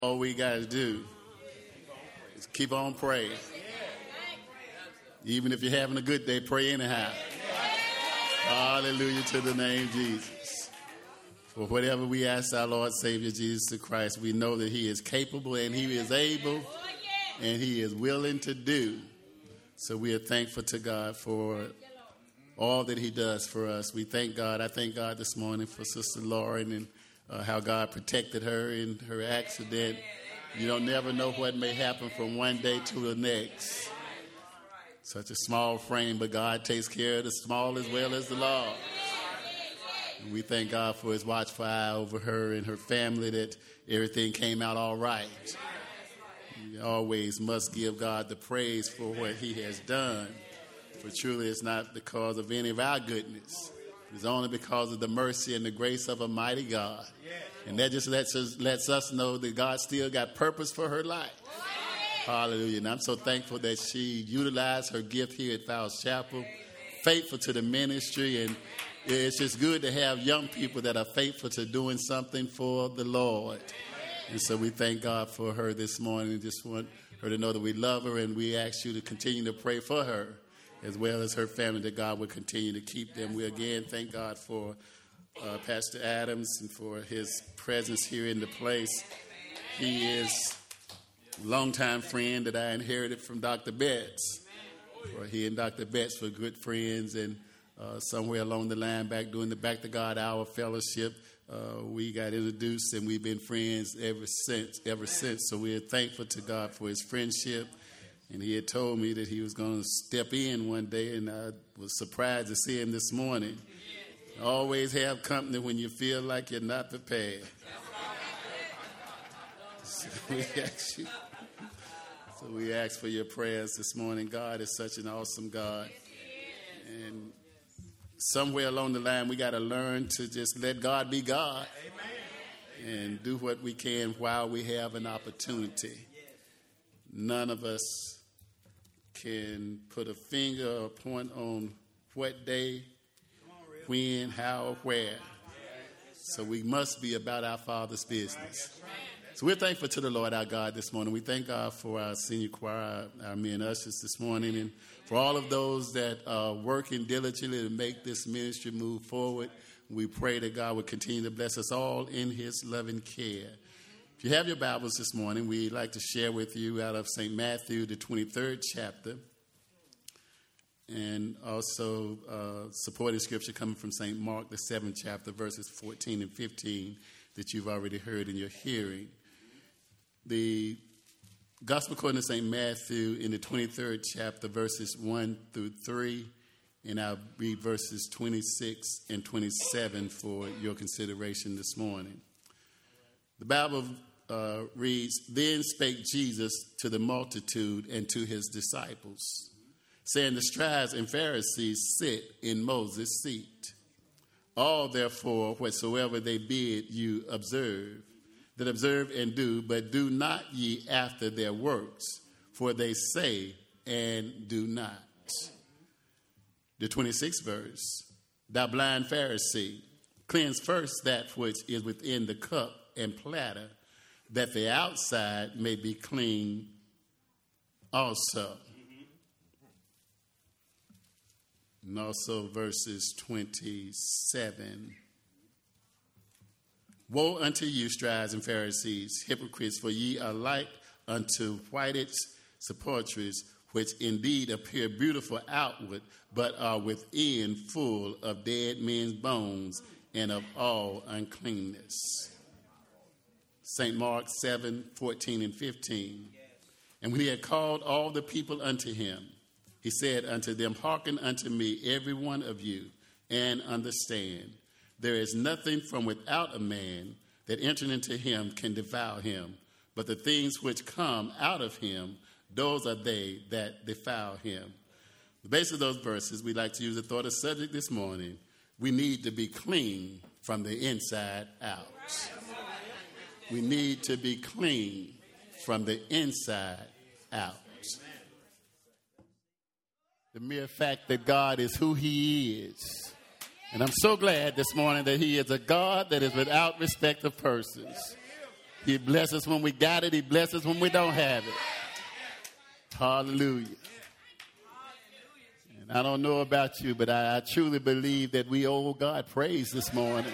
All we got to do is keep on praying. Even if you're having a good day, pray anyhow. Hallelujah to the name of Jesus. For whatever we ask our Lord Savior Jesus Christ, we know that he is capable and he is able and he is willing to do. So we are thankful to God for all that he does for us. We thank God. I thank God this morning for Sister Lauren and how God protected her in her accident. You don't never know what may happen from one day to the next. Such a small frame, but God takes care of the small as well as the large. And we thank God for his watchful eye over her and her family, that everything came out all right. We always must give God the praise for what he has done. For truly it's not because of any of our goodness. It's only because of the mercy and the grace of a mighty God. And that just lets us know that God still got purpose for her life. Hallelujah. And I'm so thankful that she utilized her gift here at Fowles Chapel, faithful to the ministry. And it's just good to have young people that are faithful to doing something for the Lord. And so we thank God for her this morning. And just want her to know that we love her, and we ask you to continue to pray for her, as well as her family, that God will continue to keep them. We again thank God for Pastor Adams and for his presence here in the place. He is a longtime friend that I inherited from Dr. Betts. For he and Dr. Betts were good friends, and somewhere along the line back during the Back to God Hour fellowship, we got introduced, and we've been friends ever since. So we're thankful to God for his friendship. And he had told me that he was going to step in one day, and I was surprised to see him this morning. Always have company when you feel like you're not prepared. So we ask for your prayers this morning. God is such an awesome God. And somewhere along the line, we got to learn to just let God be God and do what we can while we have an opportunity. None of us can put a finger or point on what day, when, how, or where. So we must be about our Father's business. So we're thankful to the Lord our God this morning. We thank God for our senior choir, our men ushers this morning, and for all of those that are working diligently to make this ministry move forward. We pray that God will continue to bless us all in his loving care. If you have your Bibles this morning, we'd like to share with you out of St. Matthew, the 23rd chapter, and also supporting scripture coming from St. Mark, the 7th chapter, verses 14 and 15 that you've already heard in your hearing. The Gospel according to St. Matthew in the 23rd chapter, verses 1 through 3, and I'll read verses 26 and 27 for your consideration this morning. The Bible reads, "Then spake Jesus to the multitude and to his disciples, saying, The scribes and Pharisees sit in Moses' seat. All therefore whatsoever they bid you observe, that observe and do, but do not ye after their works, for they say and do not." The 26th verse, "Thou blind Pharisee, cleanse first that which is within the cup and platter, that the outside may be clean also." And also verses 27. "Woe unto you, scribes and Pharisees, hypocrites, for ye are like unto whited sepulchres, which indeed appear beautiful outward, but are within full of dead men's bones and of all uncleanness." St. Mark 7, 14 and 15. "And when he had called all the people unto him, he said unto them, Hearken unto me, every one of you, and understand. There is nothing from without a man that entering into him can defile him, but the things which come out of him, those are they that defile him." The base of those verses, we'd like to use the thought of subject this morning. We need to be clean from the inside out. We need to be clean from the inside out. The mere fact that God is who he is. And I'm so glad this morning that he is a God that is without respect of persons. He blesses us when we got it. He blesses us when we don't have it. Hallelujah. And I don't know about you, but I truly believe that we owe God praise this morning.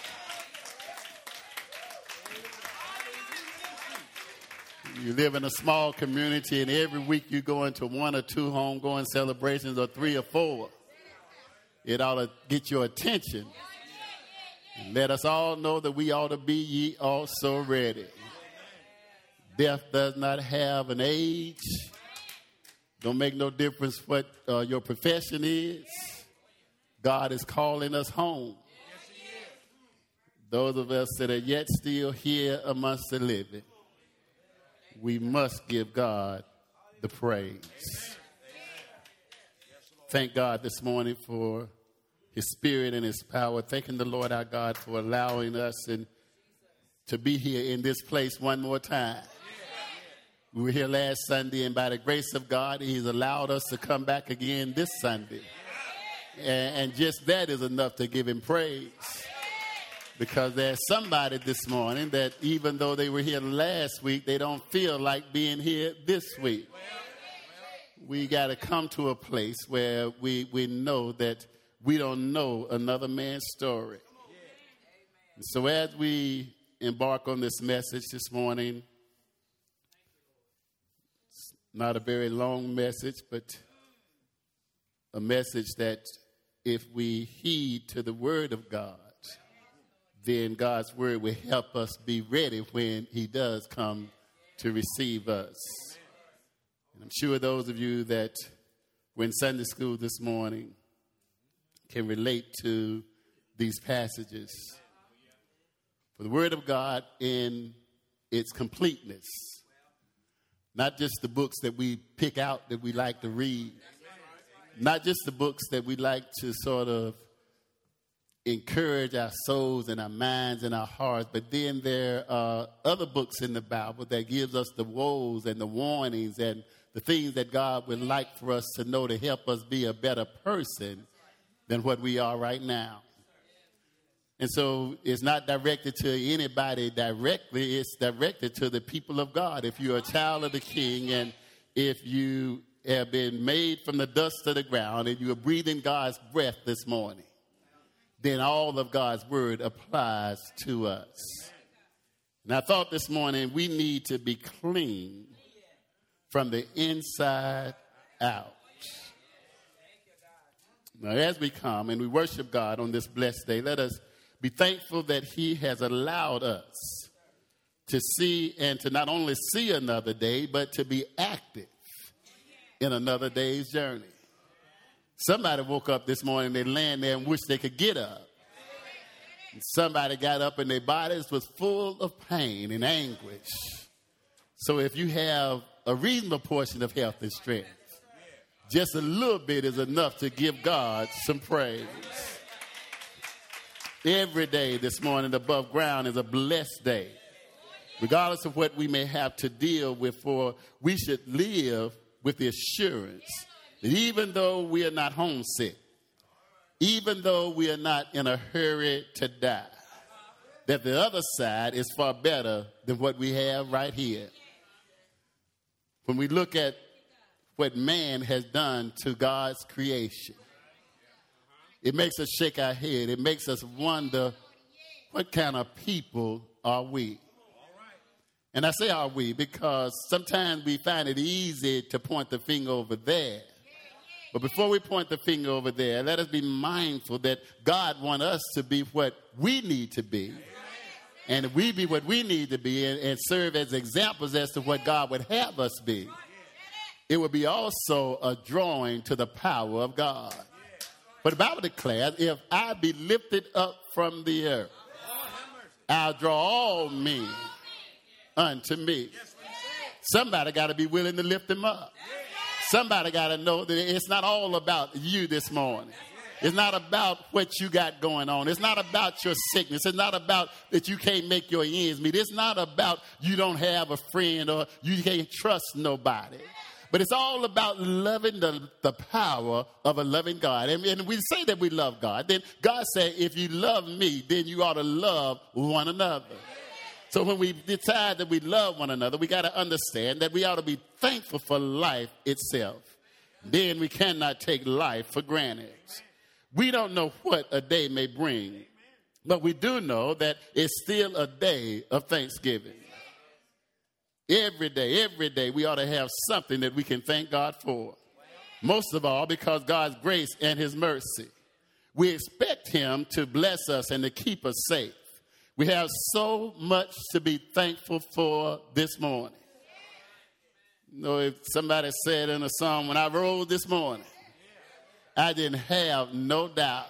You live in a small community, and every week you go into 1 or 2 homegoing celebrations or 3 or 4. It ought to get your attention. And let us all know that we ought to be ye also ready. Death does not have an age. Don't make no difference what your profession is. God is calling us home. Those of us that are yet still here amongst the living, we must give God the praise. Thank God this morning for his spirit and his power. Thanking the Lord our God for allowing us to be here in this place one more time. We were here last Sunday, and by the grace of God, he's allowed us to come back again this Sunday. And just that is enough to give him praise. Because there's somebody this morning that even though they were here last week, they don't feel like being here this week. We got to come to a place where we know that we don't know another man's story. And so as we embark on this message this morning, it's not a very long message, but a message that if we heed to the word of God, then God's word will help us be ready when he does come to receive us. And I'm sure those of you that were in Sunday school this morning can relate to these passages. For the word of God in its completeness, not just the books that we pick out that we like to read, not just the books that we like to sort of encourage our souls and our minds and our hearts, but then there are other books in the Bible that gives us the woes and the warnings and the things that God would like for us to know to help us be a better person than what we are right now. And so it's not directed to anybody directly. It's directed to the people of God. If you're a child of the King and if you have been made from the dust of the ground and you are breathing God's breath this morning, then all of God's word applies to us. And I thought this morning we need to be clean from the inside out. Now, as we come and we worship God on this blessed day, let us be thankful that he has allowed us to see and to not only see another day, but to be active in another day's journey. Somebody woke up this morning, they laying there and wished they could get up. And somebody got up and their bodies was full of pain and anguish. So if you have a reasonable portion of health and strength, just a little bit is enough to give God some praise. Every day this morning above ground is a blessed day. Regardless of what we may have to deal with, for we should live with the assurance that even though we are not homesick, even though we are not in a hurry to die, that the other side is far better than what we have right here. When we look at what man has done to God's creation, it makes us shake our head. It makes us wonder, what kind of people are we? And I say are we because sometimes we find it easy to point the finger over there. But before we point the finger over there, let us be mindful that God wants us to be what we need to be. And if we be what we need to be and serve as examples as to what God would have us be, it would be also a drawing to the power of God. But the Bible declares, if I be lifted up from the earth, I'll draw all men unto me. Somebody got to be willing to lift them up. Somebody got to know that it's not all about you this morning. It's not about what you got going on. It's not about your sickness. It's not about that you can't make your ends meet. It's not about you don't have a friend or you can't trust nobody. But it's all about loving the power of a loving God. And we say that we love God. Then God said, if you love me, then you ought to love one another. So when we decide that we love one another, we got to understand that we ought to be thankful for life itself. Then we cannot take life for granted. We don't know what a day may bring, but we do know that it's still a day of thanksgiving. Every day, we ought to have something that we can thank God for. Most of all, because God's grace and his mercy. We expect him to bless us and to keep us safe. We have so much to be thankful for this morning. You know, if somebody said in a song, when I rose this morning, I didn't have no doubt.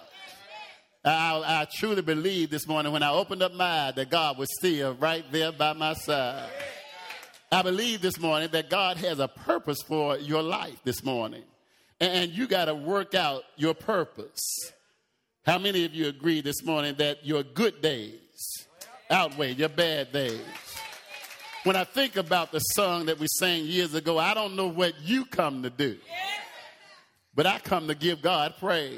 I truly believe this morning when I opened up my eyes that God was still right there by my side. I believe this morning that God has a purpose for your life this morning. And you got to work out your purpose. How many of you agree this morning that your good days outweigh your bad days? When I think about the song that we sang years ago, I don't know what you come to do, but I come to give God praise.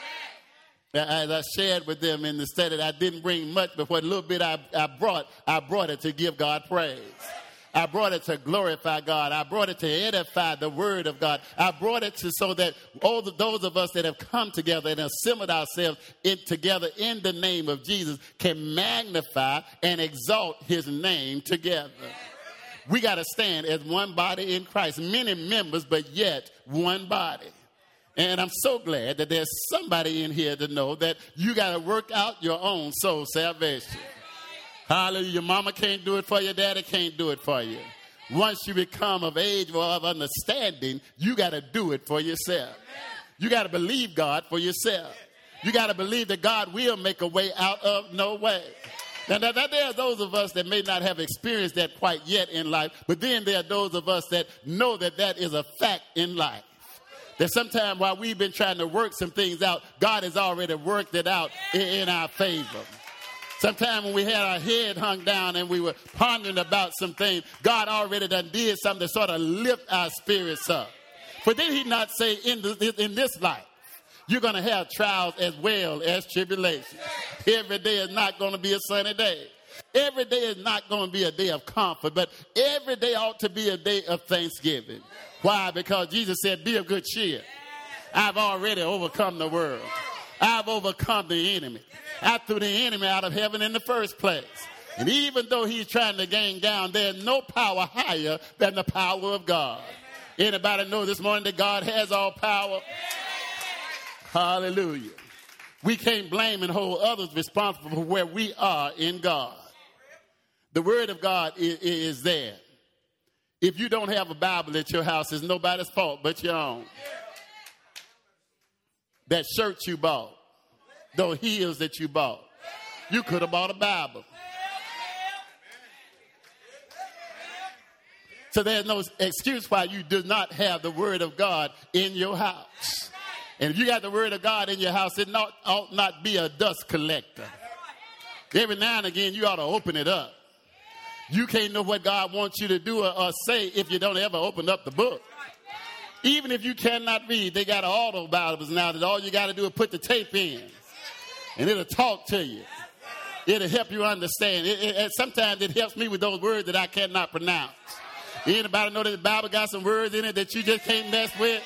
As I shared with them in the study, I didn't bring much, but what little bit I brought it to give God praise. I brought it to glorify God. I brought it to edify the word of God. I brought it to so that all those of us that have come together and assembled ourselves together in the name of Jesus can magnify and exalt his name together. We got to stand as one body in Christ, many members, but yet one body. And I'm so glad that there's somebody in here to know that you got to work out your own soul salvation. Hallelujah. Your mama can't do it for you. Daddy can't do it for you. Once you become of age or of understanding, you got to do it for yourself. You got to believe God for yourself. You got to believe that God will make a way out of no way. Now, there are those of us that may not have experienced that quite yet in life, but then there are those of us that know that that is a fact in life. That sometimes while we've been trying to work some things out, God has already worked it out in our favor. Sometimes when we had our head hung down and we were pondering about some things, God already done did something to sort of lift our spirits up. But did he not say in this life, you're going to have trials as well as tribulations? Every day is not going to be a sunny day. Every day is not going to be a day of comfort, but every day ought to be a day of thanksgiving. Why? Because Jesus said, be of good cheer. I've already overcome the world. I've overcome the enemy. I threw the enemy out of heaven in the first place. And even though he's trying to gain down, there's no power higher than the power of God. Anybody know this morning that God has all power? Hallelujah. We can't blame and hold others responsible for where we are in God. The word of God is there. If you don't have a Bible at your house, it's nobody's fault but your own. That shirt you bought, those heels that you bought, you could have bought a Bible. So there's no excuse why you do not have the word of God in your house. And if you got the word of God in your house, it ought not be a dust collector. Every now and again, you ought to open it up. You can't know what God wants you to do or say if you don't ever open up the book. Even if you cannot read, they got auto Bibles now that all you got to do is put the tape in. And it'll talk to you. It'll help you understand. Sometimes it helps me with those words that I cannot pronounce. Anybody know that the Bible got some words in it that you just can't mess with?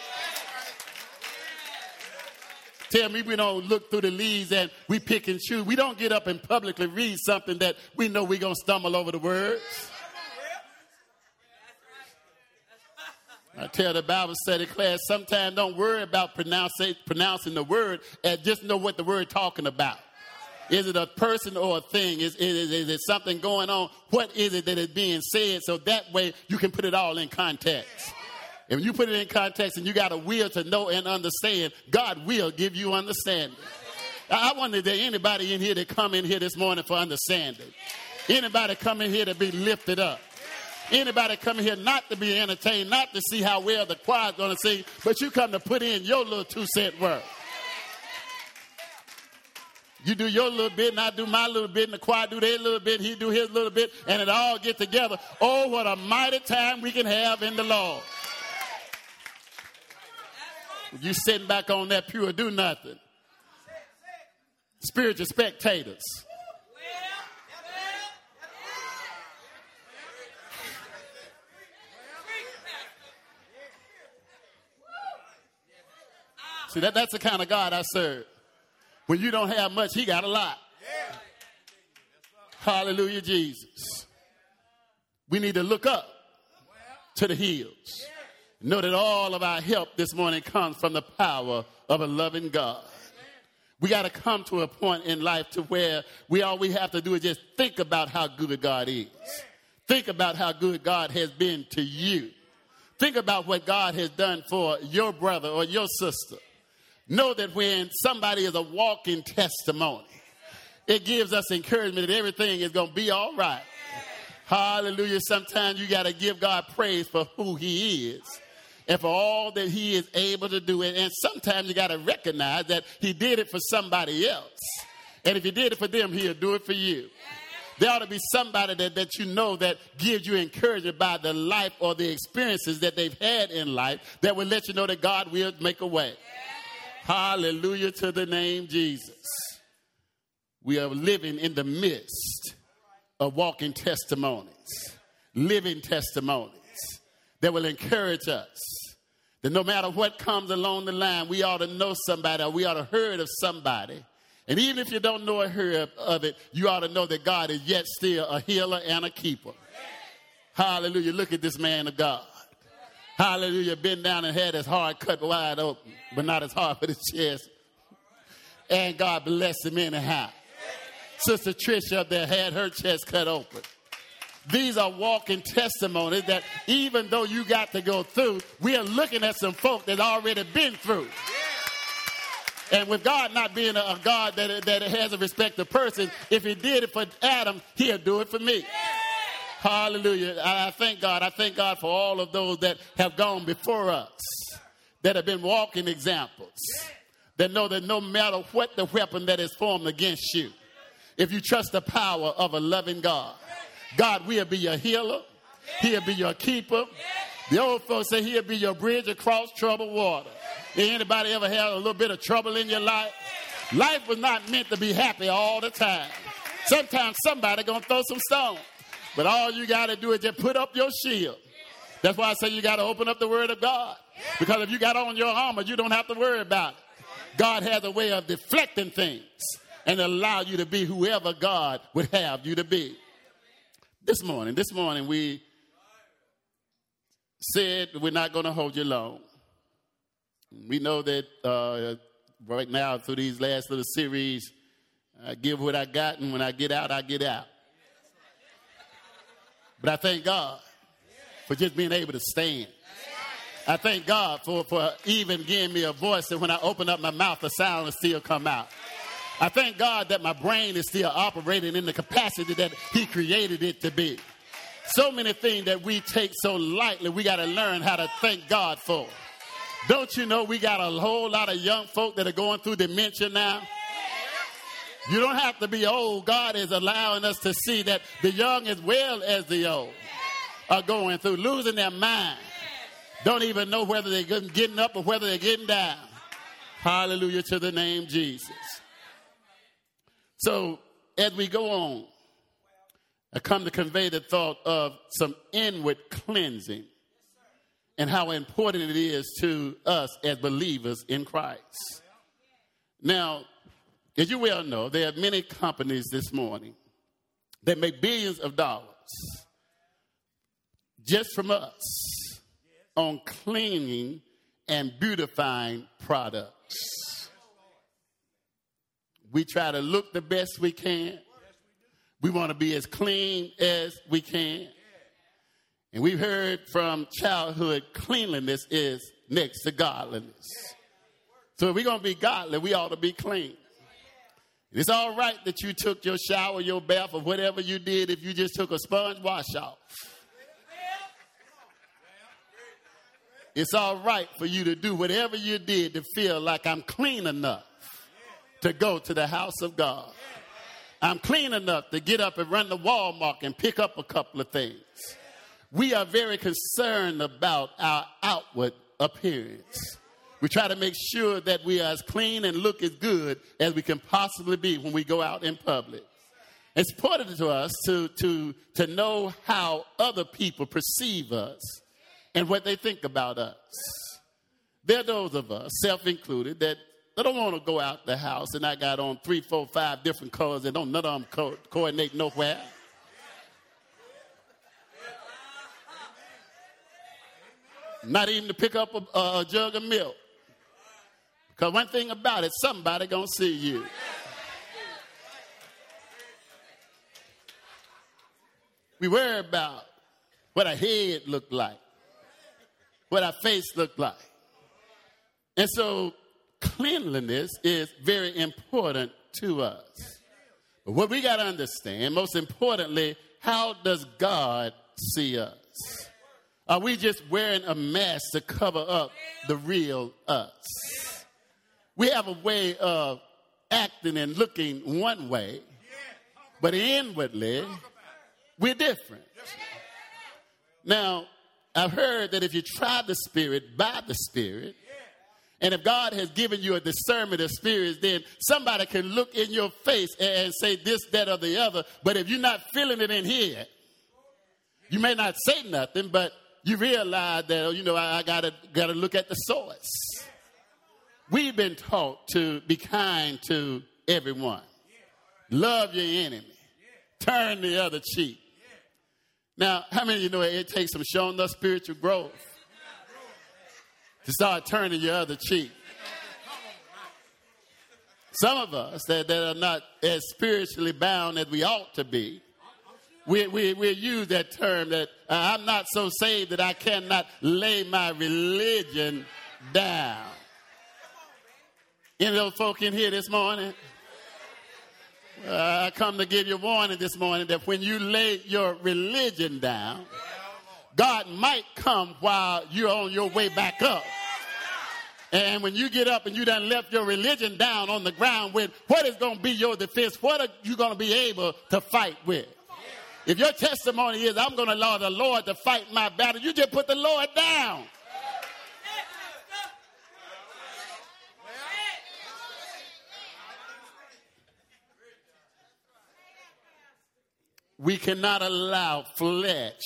Tell me we don't look through the leaves and we pick and choose. We don't get up and publicly read something that we know we're going to stumble over the words. I tell the Bible study class, sometimes don't worry about pronouncing the word and just know what the word talking about. Is it a person or a thing? Is it something going on? What is it that is being said? So that way you can put it all in context. And when you put it in context and you got a will to know and understand, God will give you understanding. I wonder if there anybody in here that come in here this morning for understanding. Anybody come in here to be lifted up. Anybody come in here not to be entertained, not to see how well the choir's going to sing, but you come to put in your little 2-cent work. You do your little bit and I do my little bit and the choir do their little bit, he do his little bit, and it all get together. Oh, what a mighty time we can have in the Lord. You sitting back on that pew or do nothing. Spiritual spectators. See, that's the kind of God I serve. When you don't have much, he got a lot. Yeah. Hallelujah, Jesus. We need to look up to the hills. Know that all of our help this morning comes from the power of a loving God. We got to come to a point in life to where all we have to do is just think about how good God is. Think about how good God has been to you. Think about what God has done for your brother or your sister. Know that when somebody is a walking testimony, it gives us encouragement that everything is going to be all right. Hallelujah. Sometimes you got to give God praise for who he is and for all that he is able to do. And sometimes you got to recognize that he did it for somebody else. And if he did it for them, he'll do it for you. There ought to be somebody that you know that gives you encouragement by the life or the experiences that they've had in life that will let you know that God will make a way. Hallelujah to the name Jesus. We are living in the midst of walking testimonies, living testimonies that will encourage us. That no matter what comes along the line, we ought to know somebody or we ought to heard of somebody. And even if you don't know or hear of it, you ought to know that God is yet still a healer and a keeper. Hallelujah. Look at this man of God. Hallelujah. Been down and had his heart cut wide open, but not as hard for his chest. And God bless him anyhow. Sister Tricia up there had her chest cut open. These are walking testimonies that even though you got to go through, we are looking at some folk that already been through. And with God not being a God that has a respect of person, if he did it for Adam, he'll do it for me. Yeah. Hallelujah. I thank God. I thank God for all of those that have gone before us, that have been walking examples, that know that no matter what the weapon that is formed against you, if you trust the power of a loving God, God will be your healer. He'll be your keeper. The old folks say he'll be your bridge across troubled water. Anybody ever had a little bit of trouble in your life? Life was not meant to be happy all the time. Sometimes somebody going to throw some stones. But all you got to do is just put up your shield. That's why I say you got to open up the word of God. Because if you got on your armor, you don't have to worry about it. God has a way of deflecting things and allow you to be whoever God would have you to be. This morning we said we're not going to hold you long. We know that right now through these last little series, I give what I got, and when I get out, I get out. But I thank God for just being able to stand. I thank God for even giving me a voice that when I open up my mouth, the sound will still come out. I thank God that my brain is still operating in the capacity that he created it to be. So many things that we take so lightly, we got to learn how to thank God for. Don't you know we got a whole lot of young folk that are going through dementia now? You don't have to be old. God is allowing us to see that the young as well as the old are going through, losing their mind. Don't even know whether they're getting up or whether they're getting down. Hallelujah to the name Jesus. So as we go on, I come to convey the thought of some inward cleansing and how important it is to us as believers in Christ. Now, as you well know, there are many companies this morning that make billions of dollars just from us on cleaning and beautifying products. We try to look the best we can. We want to be as clean as we can. And we've heard from childhood, cleanliness is next to godliness. So if we're going to be godly, we ought to be clean. It's all right that you took your shower, your bath, or whatever you did if you just took a sponge wash off. It's all right for you to do whatever you did to feel like I'm clean enough to go to the house of God. I'm clean enough to get up and run to Walmart and pick up a couple of things. We are very concerned about our outward appearance. We try to make sure that we are as clean and look as good as we can possibly be when we go out in public. It's important to us to know how other people perceive us and what they think about us. There are those of us, self-included, that they don't want to go out the house and I got on 3, 4, 5 different colors and don't none of them coordinate nowhere. Not even to pick up a jug of milk. Because one thing about it, somebody gonna see you. We worry about what our head looked like, what our face looked like. And so cleanliness is very important to us. But what we got to understand, most importantly, how does God see us? Are we just wearing a mask to cover up the real us? We have a way of acting and looking one way, but inwardly, we're different. Now, I've heard that if you try the Spirit by the Spirit, and if God has given you a discernment of spirits, then somebody can look in your face and say this, that, or the other. But if you're not feeling it in here, you may not say nothing, but you realize that, I gotta look at the source. We've been taught to be kind to everyone. Love your enemy. Turn the other cheek. Now, how many of you know it takes some showing us spiritual growth to start turning your other cheek? Some of us that are not as spiritually bound as we ought to be, we use that term that I'm not so saved that I cannot lay my religion down. Any of those folk in here this morning? I come to give you a warning this morning that when you lay your religion down, God might come while you're on your way back up. And when you get up and you done left your religion down on the ground with, what is going to be your defense? What are you going to be able to fight with? If your testimony is, I'm going to allow the Lord to fight my battle, you just put the Lord down. We cannot allow flesh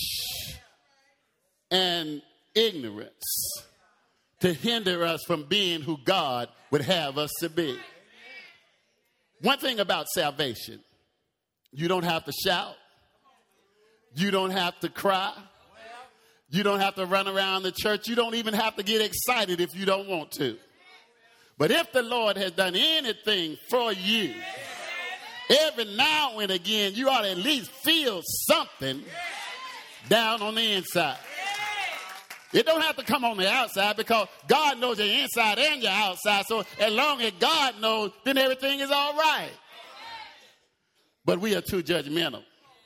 and ignorance to hinder us from being who God would have us to be. One thing about salvation, you don't have to shout. You don't have to cry. You don't have to run around the church. You don't even have to get excited if you don't want to. But if the Lord has done anything for you, every now and again, you ought to at least feel something down on the inside. It don't have to come on the outside because God knows your inside and your outside. So as long as God knows, then everything is all right. But we are too judgmental.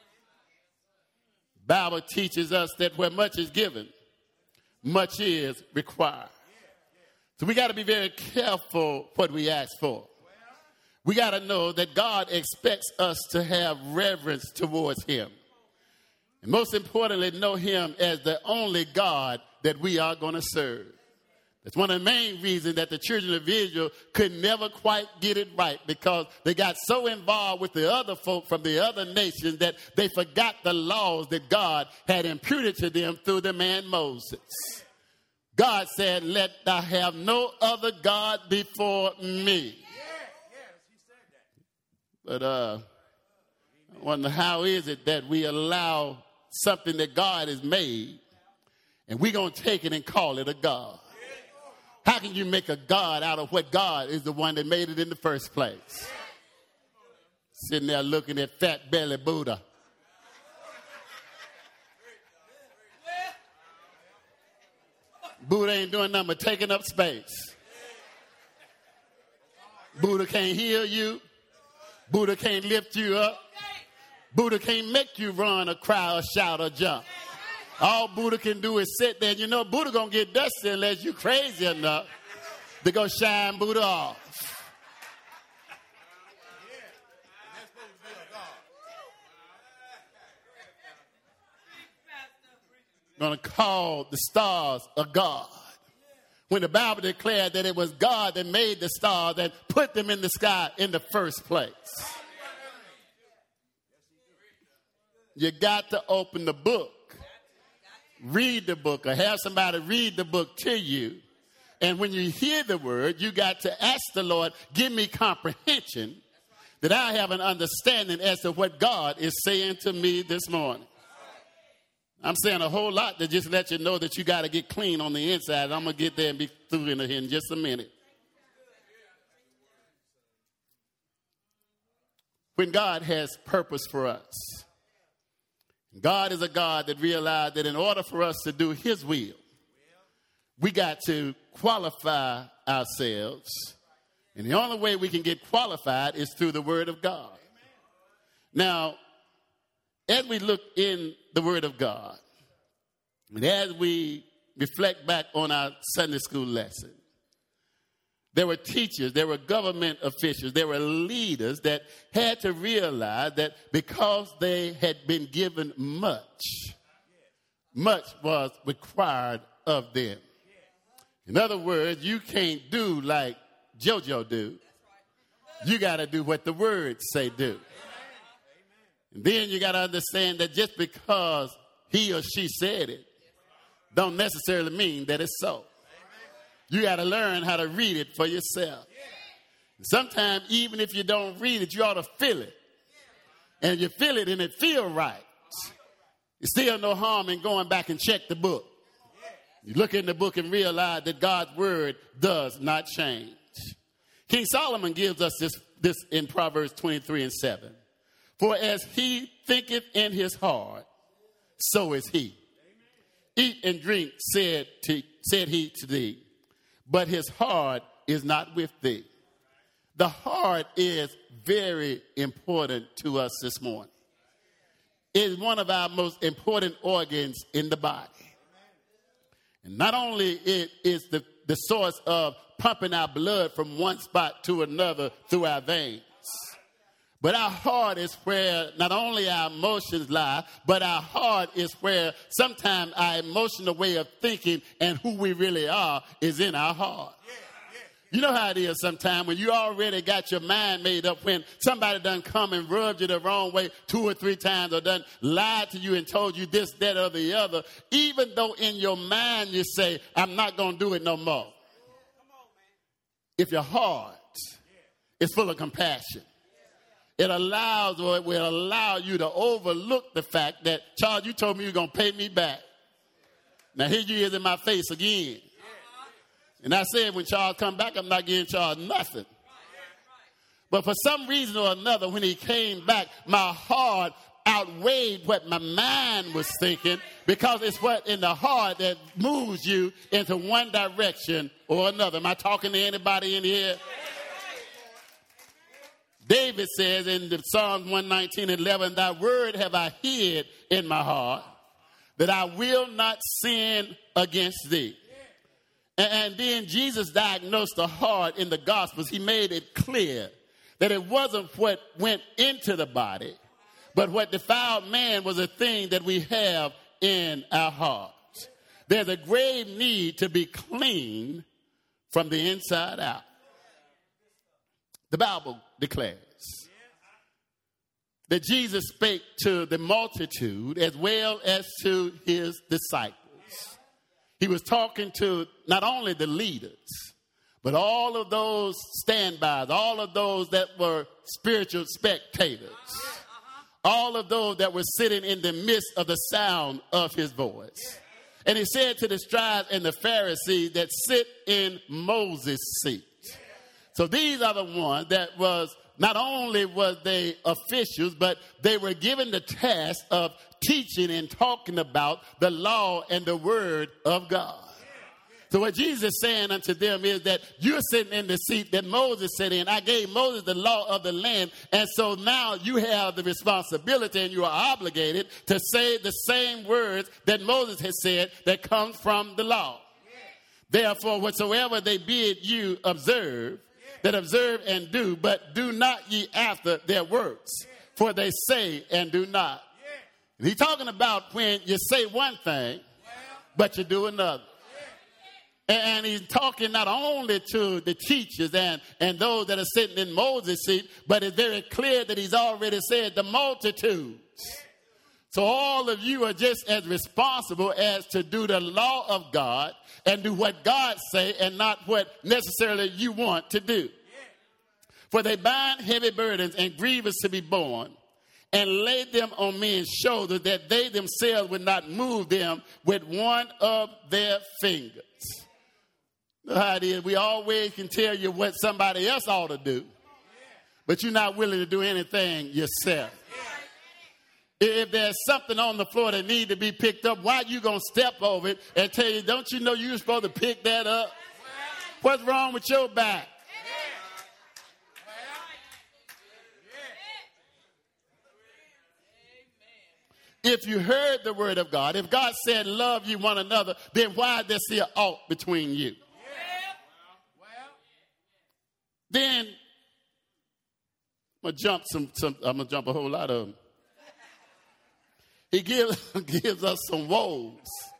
Bible teaches us that where much is given, much is required. So we got to be very careful what we ask for. We got to know that God expects us to have reverence towards him. And most importantly, know him as the only God that we are going to serve. That's one of the main reasons that the children of Israel could never quite get it right, because they got so involved with the other folk from the other nations that they forgot the laws that God had imputed to them through the man Moses. God said, let thou have no other God before me. But I wonder, how is it that we allow something that God has made and we're going to take it and call it a God? How can you make a God out of what God is the one that made it in the first place? Sitting there looking at fat belly Buddha. Buddha ain't doing nothing but taking up space. Buddha can't heal you. Buddha can't lift you up. Buddha can't make you run or cry or shout or jump. All Buddha can do is sit there. You know, Buddha going to get dusty unless you crazy enough to go shine Buddha off. Going to call the stars a God, when the Bible declared that it was God that made the stars and put them in the sky in the first place. You got to open the book, read the book, or have somebody read the book to you, And when you hear the word, you got to ask the Lord, give me comprehension that I have an understanding as to what God is saying to me this morning. I'm saying a whole lot to just let you know that you got to get clean on the inside. I'm going to get there and be through in here in just a minute. When God has purpose for us, God is a God that realized that in order for us to do his will, we got to qualify ourselves. And the only way we can get qualified is through the word of God. Now, as we look in the word of God, and as we reflect back on our Sunday school lesson, there were teachers, there were government officials, there were leaders that had to realize that because they had been given much was required of them. In other words, you can't do like JoJo do. You got to do what the words say do. And then you got to understand that just because he or she said it, don't necessarily mean that it's so. You got to learn how to read it for yourself. Sometimes, even if you don't read it, you ought to feel it. And you feel it and it feel right. There's still no harm in going back and check the book. You look in the book and realize that God's word does not change. King Solomon gives us this in Proverbs 23:7. For as he thinketh in his heart, so is he. Eat and drink, said he to thee, but his heart is not with thee. The heart is very important to us this morning. It is one of our most important organs in the body. And not only it is the source of pumping our blood from one spot to another through our veins, but our heart is where not only our emotions lie, but our heart is where sometimes our emotional way of thinking and who we really are is in our heart. You know how it is sometimes when you already got your mind made up, when somebody done come and rubbed you the wrong way 2 or 3 times, or done lied to you and told you this, that, or the other, even though in your mind you say, I'm not going to do it no more. If your heart is full of compassion, it allows, or it will allow you to overlook the fact that, Charles, you told me you're going to pay me back. Now here you is in my face again. And I said, when Charles come back, I'm not giving Charles nothing. But for some reason or another, when he came back, my heart outweighed what my mind was thinking, because it's what in the heart that moves you into one direction or another. Am I talking to anybody in here? David says in the Psalms 119:11, thy word have I hid in my heart, that I will not sin against thee. And then Jesus diagnosed the heart in the Gospels. He made it clear that it wasn't what went into the body, but what defiled man was a thing that we have in our hearts. There's a grave need to be clean from the inside out. The Bible declares that Jesus spake to the multitude as well as to his disciples. He was talking to not only the leaders, but all of those standbys, all of those that were spiritual spectators, all of those that were sitting in the midst of the sound of his voice. And he said to the scribes and the Pharisees that sit in Moses' seat. So these are the ones that was, not only was they officials, but they were given the task of teaching and talking about the law and the word of God. So what Jesus is saying unto them is that you're sitting in the seat that Moses sat in. I gave Moses the law of the land. And so now you have the responsibility and you are obligated to say the same words that Moses has said that comes from the law. Therefore, whatsoever they bid you observe, that observe and do, but do not ye after their works, for they say and do not. And he's talking about when you say one thing, but you do another. And he's talking not only to the teachers and those that are sitting in Moses' seat, but it's very clear that he's already said the multitudes. So all of you are just as responsible as to do the law of God and do what God say and not what necessarily you want to do. For they bind heavy burdens and grievous to be borne and lay them on men's shoulders that they themselves would not move them with one of their fingers. You know how it is? We always can tell you what somebody else ought to do, but you're not willing to do anything yourself. If there's something on the floor that needs to be picked up, why are you going to step over it and tell you, don't you know you're supposed to pick that up? What's wrong with your back? If you heard the word of God, if God said love you one another, then why is there still ought between you? Then I'm gonna jump a whole lot of them. He gives us some woes.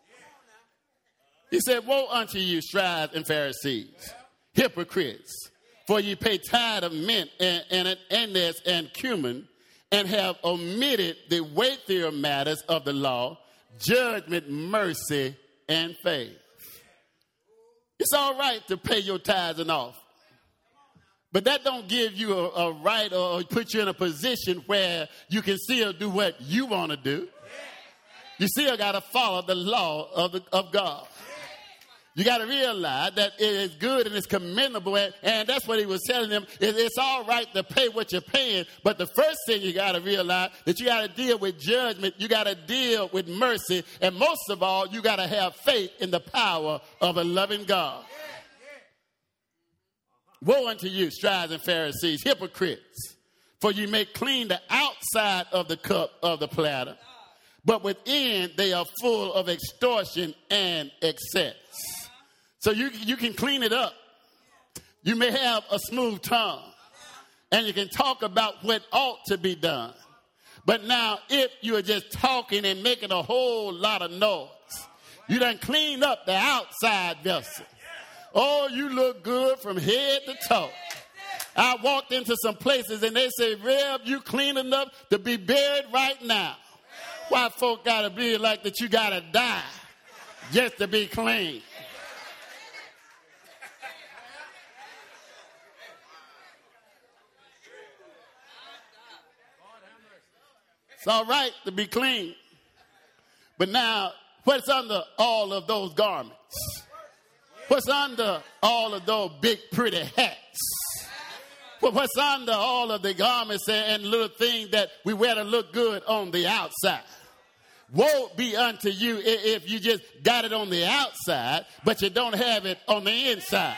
He said, woe unto you, scribes and Pharisees, hypocrites, for ye pay tithe of mint and anise and cumin, and have omitted the weightier matters of the law, judgment, mercy, and faith. It's all right to pay your tithes and offering, but that don't give you a right or put you in a position where you can still do what you want to do. You still got to follow the law of God. You got to realize that it is good and it's commendable, and that's what he was telling them. It's all right to pay what you're paying, but the first thing you got to realize that you got to deal with judgment, you got to deal with mercy, and most of all, you got to have faith in the power of a loving God. Woe unto you, scribes and Pharisees, hypocrites, for you make clean the outside of the cup of the platter, but within they are full of extortion and excess. So you can clean it up. You may have a smooth tongue, and you can talk about what ought to be done. But now if you are just talking and making a whole lot of noise, you done cleaned up the outside vessel. Oh, you look good from head to toe. I walked into some places and they say, Rev, you clean enough to be buried right now. Why folk got to be like that you got to die just to be clean? It's all right to be clean. But now, what's under all of those garments? What's under all of those big, pretty hats? What's under all of the garments and little things that we wear to look good on the outside? Woe be unto you if you just got it on the outside, but you don't have it on the inside.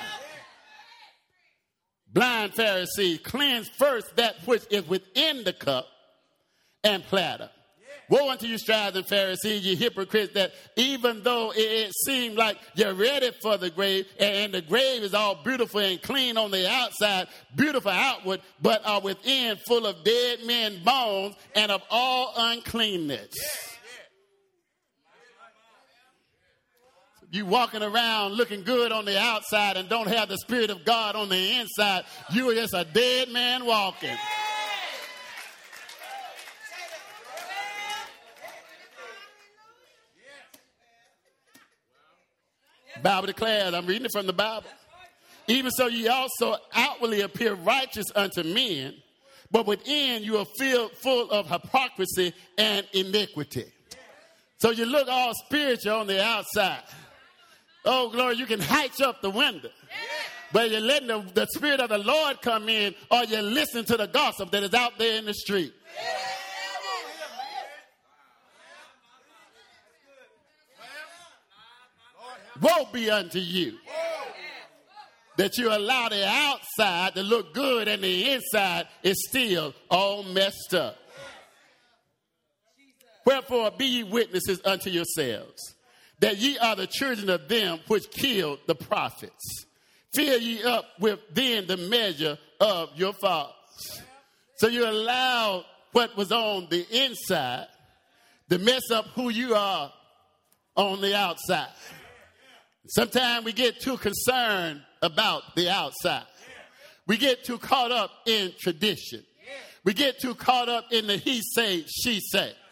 Blind Pharisees, cleanse first that which is within the cup and platter. Woe unto you, scribes and Pharisees, you hypocrites, that even though it seemed like you're ready for the grave, and the grave is all beautiful and clean on the outside, beautiful outward, but are within full of dead men's bones and of all uncleanness. You walking around looking good on the outside and don't have the Spirit of God on the inside, you are just a dead man walking. Bible declares, I'm reading it from the Bible. Even so, ye also outwardly appear righteous unto men, but within you are filled full of hypocrisy and iniquity. So you look all spiritual on the outside. Oh, glory, you can hitch up the window. But you're letting the Spirit of the Lord come in, or you're listening to the gossip that is out there in the street. Woe be unto you that you allow the outside to look good and the inside is still all messed up. Wherefore be ye witnesses unto yourselves, that ye are the children of them which killed the prophets. Fill ye up with then the measure of your fathers. So you allow what was on the inside to mess up who you are on the outside. Sometimes we get too concerned about the outside. We get too caught up in tradition. We get too caught up in the he say, she say.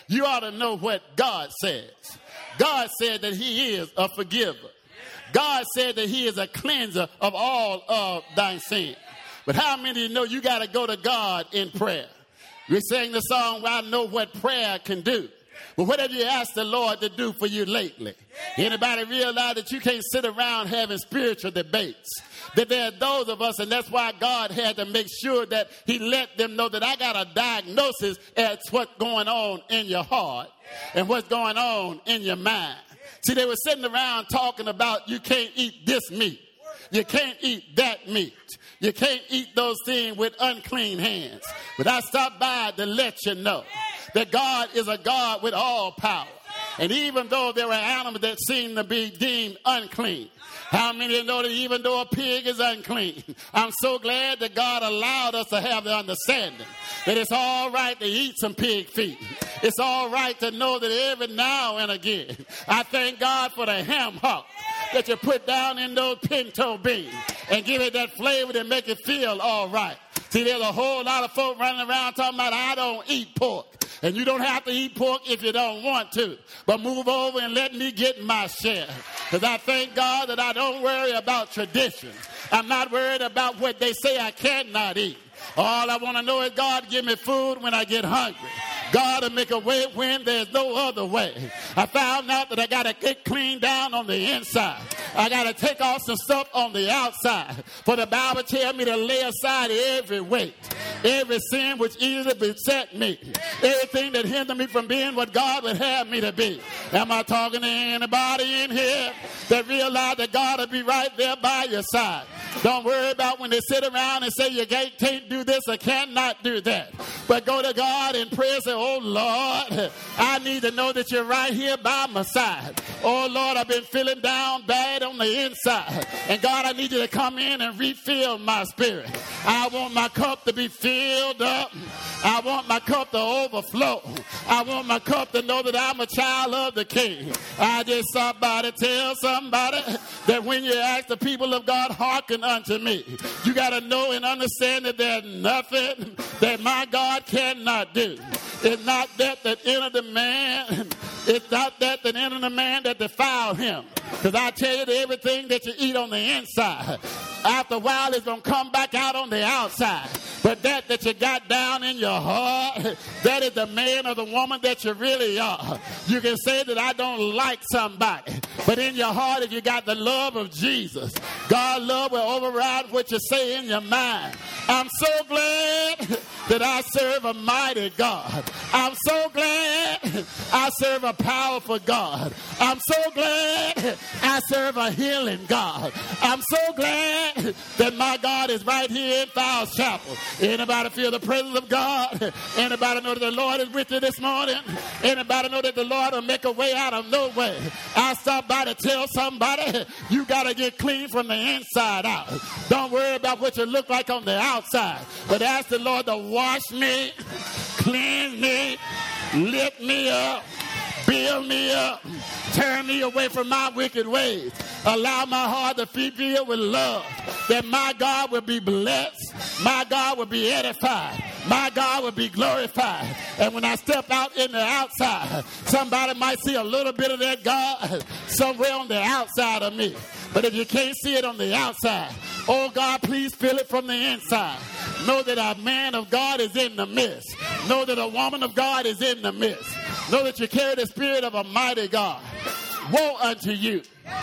you ought to know what God says. God said that he is a forgiver. God said that he is a cleanser of all of thy sin. But how many of you know you got to go to God in prayer? We sang the song, I know what prayer can do. But what have you asked the Lord to do for you lately? Anybody realize that you can't sit around having spiritual debates? That there are those of us, and that's why God had to make sure that he let them know that I got a diagnosis as what's going on in your heart and what's going on in your mind. See, they were sitting around talking about you can't eat this meat. You can't eat that meat. You can't eat those things with unclean hands. But I stopped by to let you know that God is a God with all power. And even though there were animals that seem to be deemed unclean, how many of you know that even though a pig is unclean, I'm so glad that God allowed us to have the understanding that it's all right to eat some pig feet. It's all right to know that every now and again, I thank God for the ham hock that you put down in those pinto beans and give it that flavor to make it feel all right. See, there's a whole lot of folk running around talking about I don't eat pork. And you don't have to eat pork if you don't want to. But move over and let me get my share. Because I thank God that I don't worry about tradition. I'm not worried about what they say I cannot eat. All I want to know is God give me food when I get hungry. God will make a way when there's no other way. I found out that I got to get clean down on the inside. I got to take off some stuff on the outside. For the Bible tells me to lay aside every weight, every sin which easily beset me, everything that hindered me from being what God would have me to be. Am I talking to anybody in here that realize that God will be right there by your side? Don't worry about when they sit around and say you can't do this or cannot do that. But go to God in prayer and say, oh, Lord, I need to know that you're right here by my side. Oh, Lord, I've been feeling down bad on the inside. And, God, I need you to come in and refill my spirit. I want my cup to be filled up. I want my cup to overflow. I want my cup to know that I'm a child of the King. I just stopped by to tell somebody that when you ask the people of God, hearken unto me. You got to know and understand that there's nothing that my God cannot do. It's not that entered the man. It's not that entered the man that defiled him. Because I tell you that everything that you eat on the inside, after a while it's going to come back out on the outside. But that you got down in your heart, that is the man or the woman that you really are. You can say that I don't like somebody. But in your heart, if you got the love of Jesus, God's love will override what you say in your mind. I'm so glad that I serve a mighty God. I'm so glad I serve a powerful God. I'm so glad I serve a healing God. I'm so glad that my God is right here in Fowles Chapel. Anybody feel the presence of God? Anybody know that the Lord is with you this morning? Anybody know that the Lord will make a way out of no way? I stopped by to tell somebody you got to get clean from the inside out. Don't worry about what you look like on the outside, but ask the Lord to wash me, cleanse me, lift me up, build me up, turn me away from my wicked ways. Allow my heart to be filled with love, that my God will be blessed, my God will be edified, my God will be glorified. And when I step out in the outside, somebody might see a little bit of that God somewhere on the outside of me. But if you can't see it on the outside, oh God, please fill it from the inside. Know that a man of God is in the midst. Know that a woman of God is in the midst. Know that you carry the spirit of a mighty God. Woe unto you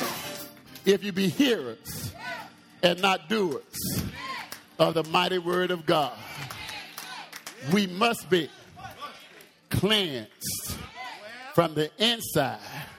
if you be hearers and not doers of the mighty word of God. We must be cleansed from the inside